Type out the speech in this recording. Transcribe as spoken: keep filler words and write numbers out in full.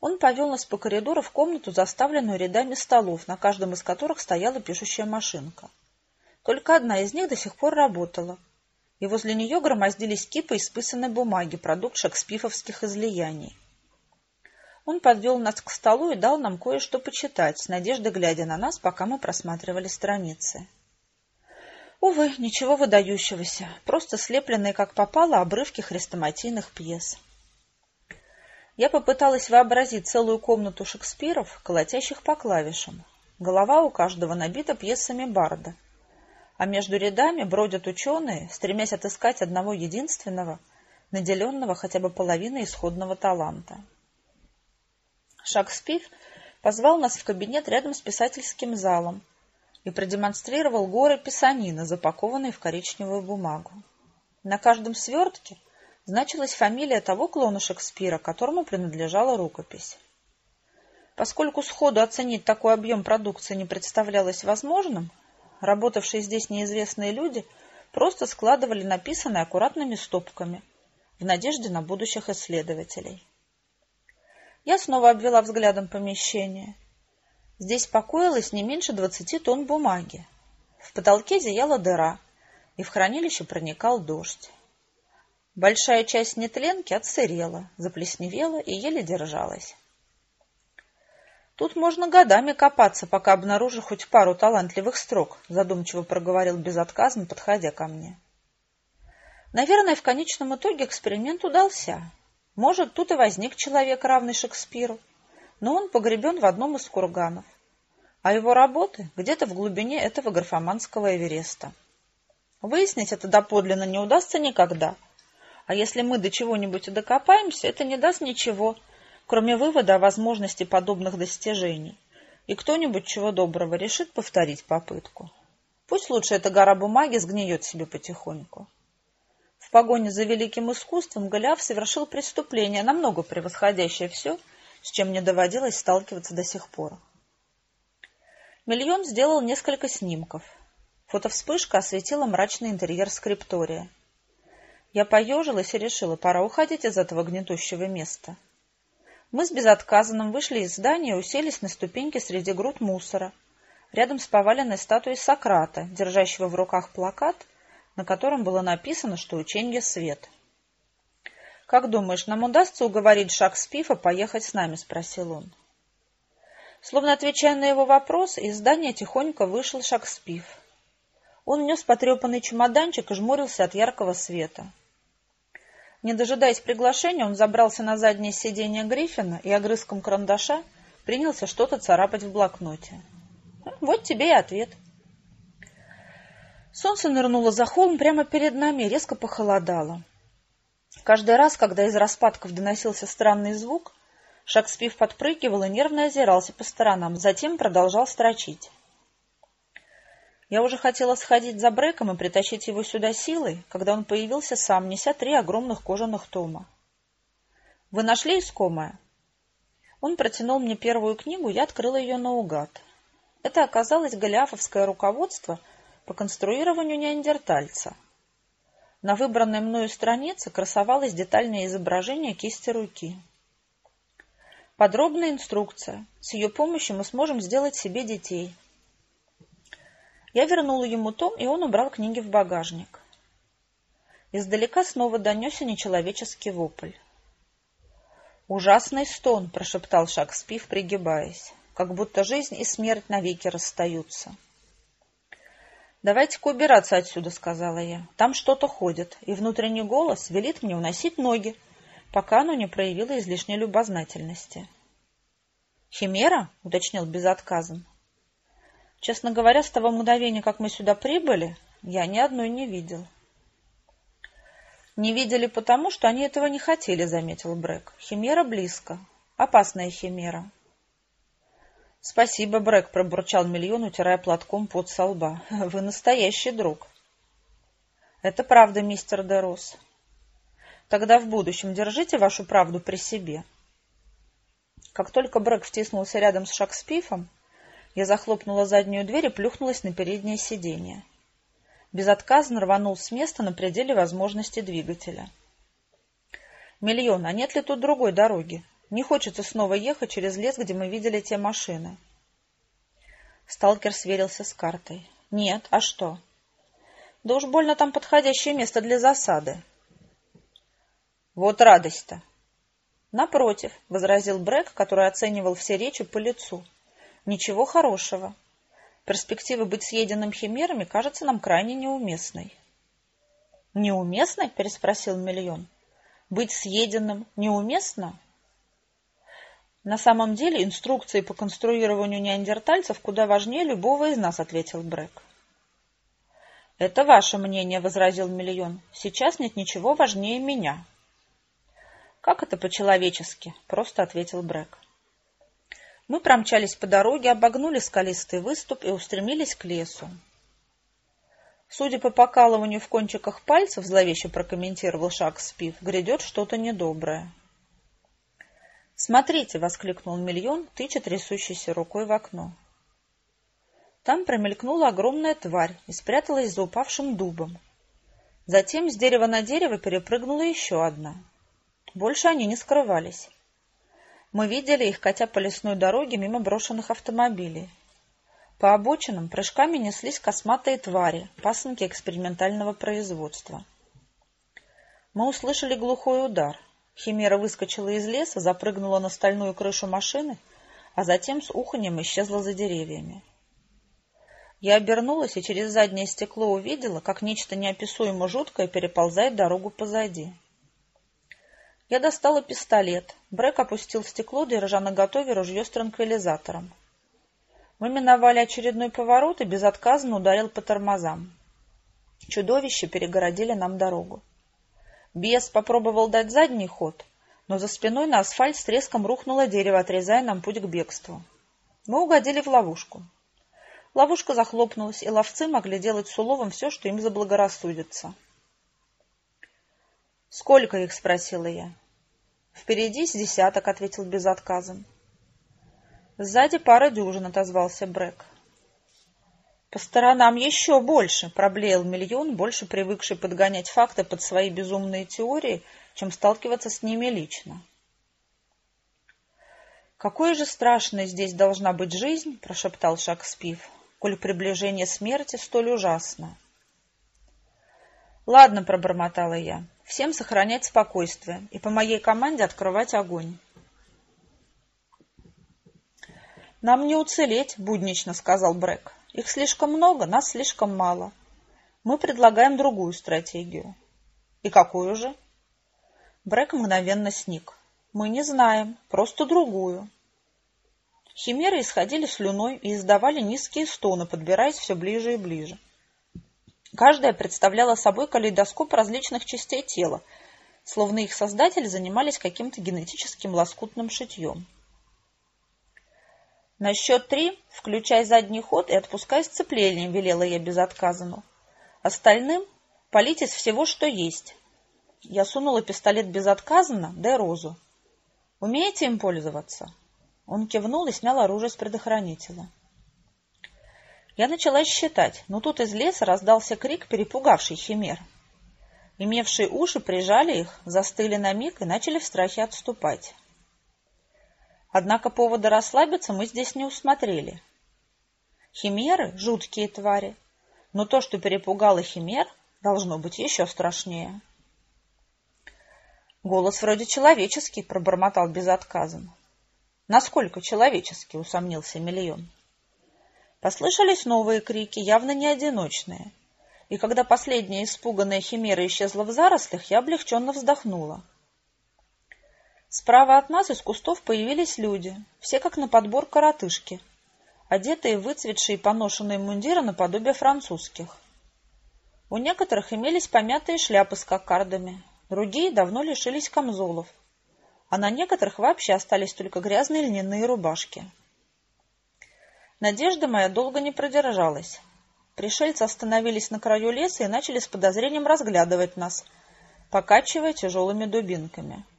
Он повел нас по коридору в комнату, заставленную рядами столов, на каждом из которых стояла пишущая машинка. Только одна из них до сих пор работала, и возле нее громоздились кипы исписанной бумаги, продукт шекспифовских излияний. Он подвел нас к столу и дал нам кое-что почитать, с надеждой глядя на нас, пока мы просматривали страницы. Увы, ничего выдающегося, просто слепленные как попало обрывки хрестоматийных пьес. Я попыталась вообразить целую комнату Шекспиров, колотящих по клавишам. Голова у каждого набита пьесами Барда, а между рядами бродят ученые, стремясь отыскать одного единственного, наделенного хотя бы половиной исходного таланта. Шекспир позвал нас в кабинет рядом с писательским залом и продемонстрировал горы писанины, запакованные в коричневую бумагу. На каждом свертке значилась фамилия того клона Шекспира, которому принадлежала рукопись. Поскольку сходу оценить такой объем продукции не представлялось возможным, работавшие здесь неизвестные люди просто складывали написанное аккуратными стопками в надежде на будущих исследователей. Я снова обвела взглядом помещение. Здесь покоилось не меньше двадцати тонн бумаги. В потолке зияла дыра, и в хранилище проникал дождь. Большая часть нетленки отсырела, заплесневела и еле держалась. «Тут можно годами копаться, пока обнаружу хоть пару талантливых строк», задумчиво проговорил безотказно, подходя ко мне. Наверное, в конечном итоге эксперимент удался. Может, тут и возник человек, равный Шекспиру, но он погребен в одном из курганов, а его работы где-то в глубине этого графоманского Эвереста. Выяснить это доподлинно не удастся никогда, а если мы до чего-нибудь и докопаемся, это не даст ничего, кроме вывода о возможности подобных достижений, и кто-нибудь чего доброго решит повторить попытку. Пусть лучше эта гора бумаги сгниет себе потихоньку. В погоне за великим искусством Голиаф совершил преступление, намного превосходящее все, с чем мне доводилось сталкиваться до сих пор. Миллион сделал несколько снимков. Фотовспышка осветила мрачный интерьер скриптория. Я поежилась и решила, пора уходить из этого гнетущего места. Мы с безотказанным вышли из здания и уселись на ступеньки среди груд мусора, рядом с поваленной статуей Сократа, держащего в руках плакат, на котором было написано, что ученье свет. «Как думаешь, нам удастся уговорить Шекспира поехать с нами?» — спросил он. Словно отвечая на его вопрос, из здания тихонько вышел Шекспир. Он нес потрепанный чемоданчик и жмурился от яркого света. Не дожидаясь приглашения, он забрался на заднее сиденье Гриффина и огрызком карандаша принялся что-то царапать в блокноте. Вот тебе и ответ. Солнце нырнуло за холм прямо перед нами и резко похолодало. Каждый раз, когда из распадков доносился странный звук, Шекспир подпрыгивал и нервно озирался по сторонам, затем продолжал строчить. Я уже хотела сходить за Брэком и притащить его сюда силой, когда он появился сам, неся три огромных кожаных тома. «Вы нашли искомое?» Он протянул мне первую книгу, я открыла ее наугад. Это оказалось голиафовское руководство по конструированию неандертальца. На выбранной мною странице красовалось детальное изображение кисти руки. Подробная инструкция. С ее помощью мы сможем сделать себе детей. Я вернула ему том, и он убрал книги в багажник. Издалека снова донесся нечеловеческий вопль. «Ужасный стон!» — прошептал Шекспир, пригибаясь, как будто жизнь и смерть навеки расстаются. «Давайте-ка убираться отсюда», — сказала я. «Там что-то ходит, и внутренний голос велит мне уносить ноги, пока оно не проявило излишней любознательности». «Химера?» — уточнил безотказно. Честно говоря, с того мгновения, как мы сюда прибыли, я ни одной не видел. «Не видели потому, что они этого не хотели», — заметил Брэк. «Химера близко. Опасная химера». «Спасибо, Брэк», — пробурчал Миллион, утирая платком пот со лба. «Вы настоящий друг». «Это правда, мистер Дерос. Тогда в будущем держите вашу правду при себе». Как только Брэк втиснулся рядом с Шекспиром, я захлопнула заднюю дверь и плюхнулась на переднее сиденье. Безотказно рванул с места на пределе возможностей двигателя. «Миллион, а нет ли тут другой дороги? Не хочется снова ехать через лес, где мы видели те машины. Сталкер сверился с картой. Нет, а что? Да уж больно там подходящее место для засады. Вот радость-то. Напротив, возразил Брэк, который оценивал все речи по лицу. Ничего хорошего. Перспектива быть съеденным химерами кажется нам крайне неуместной. Неуместной? Переспросил Мильон. Быть съеденным неуместно? На самом деле инструкции по конструированию неандертальцев куда важнее любого из нас, ответил Брэк. Это ваше мнение, возразил Мильон. Сейчас нет ничего важнее меня. Как это по-человечески? Просто ответил Брэк. Мы промчались по дороге, обогнули скалистый выступ и устремились к лесу. Судя по покалыванию в кончиках пальцев, зловеще прокомментировал Шакспив, грядет что-то недоброе. «Смотрите!» — воскликнул Мильон, тыча трясущейся рукой в окно. Там промелькнула огромная тварь и спряталась за упавшим дубом. Затем с дерева на дерево перепрыгнула еще одна. Больше они не скрывались. Мы видели их, катя по лесной дороге мимо брошенных автомобилей. По обочинам прыжками неслись косматые твари, пасынки экспериментального производства. Мы услышали глухой удар. Химера выскочила из леса, запрыгнула на стальную крышу машины, а затем с уханьем исчезла за деревьями. Я обернулась и через заднее стекло увидела, как нечто неописуемо жуткое переползает дорогу позади. Я достала пистолет. Брэк опустил стекло, держа наготове ружье с транквилизатором. Мы миновали очередной поворот и безотказно ударил по тормозам. Чудовища перегородили нам дорогу. Бес попробовал дать задний ход, но за спиной на асфальт с треском рухнуло дерево, отрезая нам путь к бегству. Мы угодили в ловушку. Ловушка захлопнулась, и ловцы могли делать с уловом все, что им заблагорассудится. «Сколько их?» — спросила я. «Впереди с десяток», — ответил безотказом. «Сзади пара дюжин», — отозвался Брэк. «По сторонам еще больше», — проблеял Мильон, больше привыкший подгонять факты под свои безумные теории, чем сталкиваться с ними лично. «Какой же страшной здесь должна быть жизнь», — прошептал Шакспив, «коль приближение смерти столь ужасно». «Ладно», — пробормотала я, — «всем сохранять спокойствие и по моей команде открывать огонь». «Нам не уцелеть», — буднично сказал Брэк. «Их слишком много, нас слишком мало. Мы предлагаем другую стратегию». «И какую же?» Брэк мгновенно сник. «Мы не знаем, просто другую». Химеры исходили слюной и издавали низкие стоны, подбираясь все ближе и ближе. Каждая представляла собой калейдоскоп различных частей тела, словно их создатели занимались каким-то генетическим лоскутным шитьем. «На счет три включай задний ход и отпускай сцепление», — велела я безотказанно. «Остальным палить из всего, что есть». Я сунула пистолет безотказанно, дай розу. «Умеете им пользоваться?» Он кивнул и снял оружие с предохранителя. Я начала считать, но тут из леса раздался крик, перепугавший химер. Имевшие уши прижали их, застыли на миг и начали в страхе отступать. Однако повода расслабиться мы здесь не усмотрели. Химеры — жуткие твари, но то, что перепугало химер, должно быть еще страшнее. «Голос вроде человеческий», — пробормотал безотказно. «Насколько человеческий?» — усомнился Мильон. Послышались новые крики, явно не одиночные, и когда последняя испуганная химера исчезла в зарослях, я облегченно вздохнула. Справа от нас из кустов появились люди, все как на подбор коротышки, одетые в выцветшие и поношенные мундиры наподобие французских. У некоторых имелись помятые шляпы с кокардами, другие давно лишились камзолов, а на некоторых вообще остались только грязные льняные рубашки. Надежда моя долго не продержалась. Пришельцы остановились на краю леса и начали с подозрением разглядывать нас, покачивая тяжелыми дубинками.